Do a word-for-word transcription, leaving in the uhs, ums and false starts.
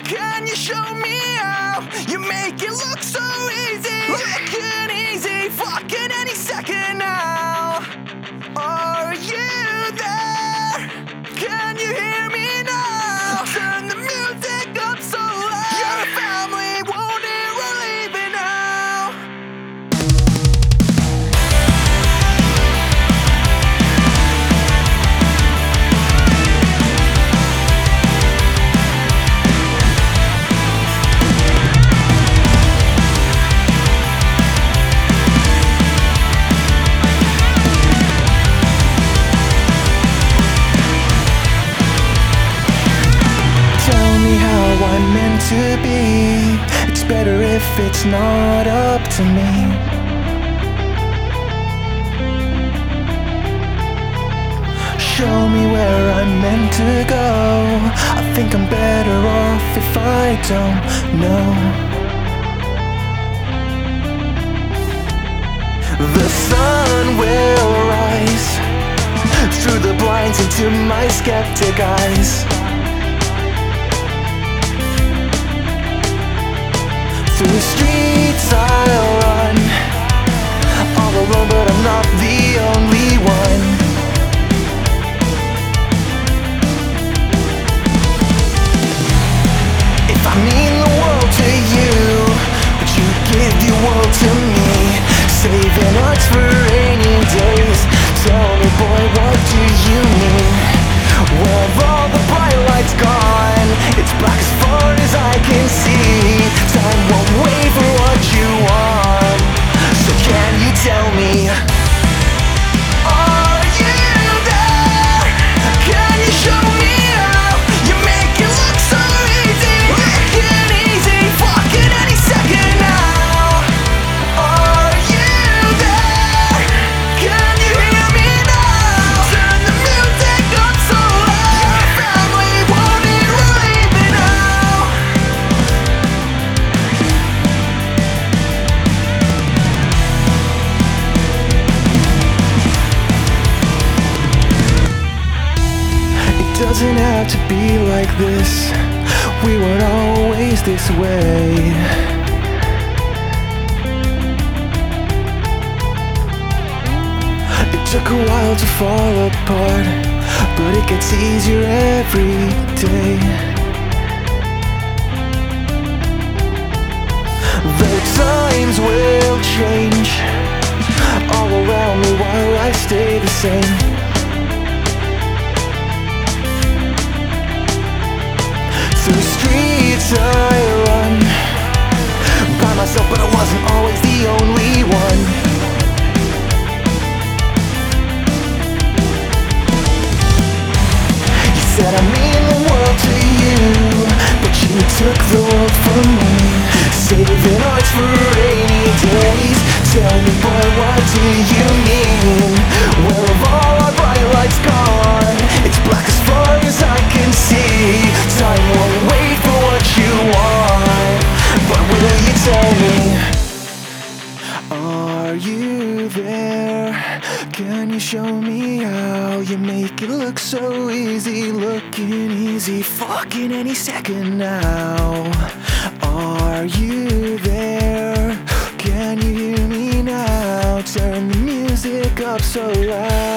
Can you show me how? You make it look so easy, looking easy, fucking any second now. Are you there? Can you hear me now? Turn the music up so loud. Your family won't hear we're leaving now. I'm meant to be. It's better if it's not up to me. Show me where I'm meant to go. I think I'm better off if I don't know. The sun will rise through the blinds into my skeptic eyes. Through the streets I'll run, all alone, but I'm not the only one. If I mean the world to you, would you give your world to me? Saving hearts for rainy days. Tell me, boy, what do you mean? Where have all the bright lights gone? It's black as far as I can see. Time won't wait for what you want. So can you tell me, are you there? Can you show me how? You make it look so easy, looking easy, fucking any second now. Are you there? Can you hear me now? Turn the music up so loud. Your family won't hear we're leaving now. It doesn't have to be like this. We weren't always this way. It took a while to fall apart, but it gets easier every day. Though times will change all around me while I stay the same. Through the streets I run, by myself, but I wasn't always the only one. You said I mean the world to you, but you took the world from me. Saving hearts for rainy days. Tell me, boy, what do you mean? Where have all our bright lights gone? It's black as far as I can see. Time won't wait for what you want, but will you tell me, are you there? Can you show me how? You make it look so easy, looking easy, fucking any second now. Are you there? Can you hear me now? Turn the music up so loud.